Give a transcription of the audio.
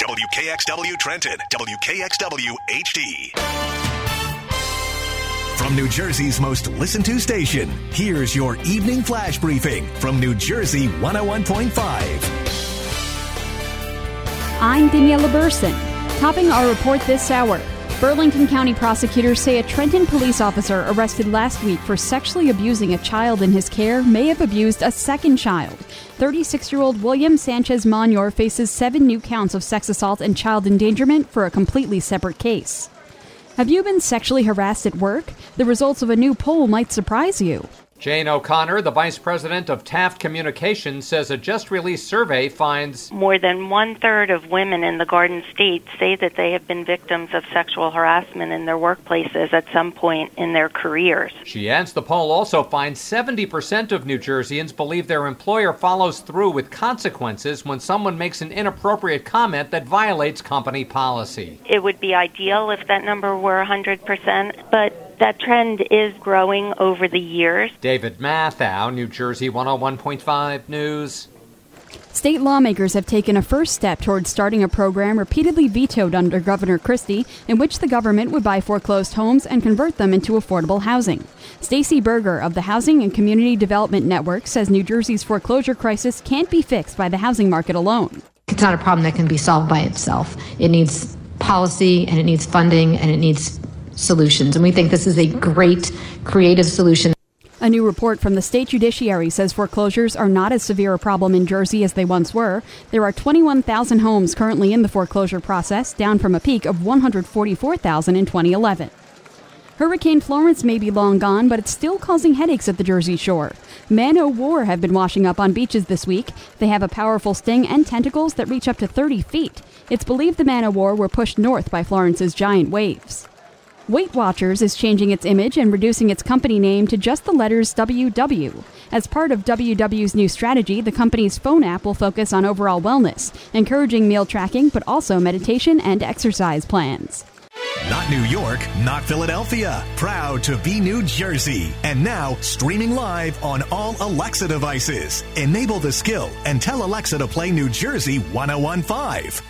WKXW Trenton, WKXW HD. From New Jersey's most listened to station, here's your evening flash briefing from New Jersey 101.5. I'm Daniela Burson. Topping our report this hour, Burlington County prosecutors say a Trenton police officer arrested last week for sexually abusing a child in his care may have abused a second child. 36-year-old William Sanchez Monyor faces 7 new counts of sex assault and child endangerment for a completely separate case. Have you been sexually harassed at work? The results of a new poll might surprise you. Jane O'Connor, the vice president of Taft Communications, says a just-released survey finds more than 1/3 of women in the Garden State say that they have been victims of sexual harassment in their workplaces at some point in their careers. She adds the poll also finds 70% of New Jerseyans believe their employer follows through with consequences when someone makes an inappropriate comment that violates company policy. It would be ideal if that number were 100%, but that trend is growing over the years. David Mathau, New Jersey 101.5 News. State lawmakers have taken a first step towards starting a program repeatedly vetoed under Governor Christie in which the government would buy foreclosed homes and convert them into affordable housing. Stacey Berger of the Housing and Community Development Network says New Jersey's foreclosure crisis can't be fixed by the housing market alone. It's not a problem that can be solved by itself. It needs policy, and it needs funding, and it needs solutions. And we think this is a great creative solution. A new report from the state judiciary says foreclosures are not as severe a problem in Jersey as they once were. There are 21,000 homes currently in the foreclosure process, down from a peak of 144,000 in 2011. Hurricane Florence may be long gone, but it's still causing headaches at the Jersey Shore. Man-o'-war have been washing up on beaches this week. They have a powerful sting and tentacles that reach up to 30 feet. It's believed the man-o'-war were pushed north by Florence's giant waves. Weight Watchers is changing its image and reducing its company name to just the letters WW. As part of WW's new strategy, the company's phone app will focus on overall wellness, encouraging meal tracking, but also meditation and exercise plans. Not New York, not Philadelphia. Proud to be New Jersey. And now, streaming live on all Alexa devices. Enable the skill and tell Alexa to play New Jersey 101.5.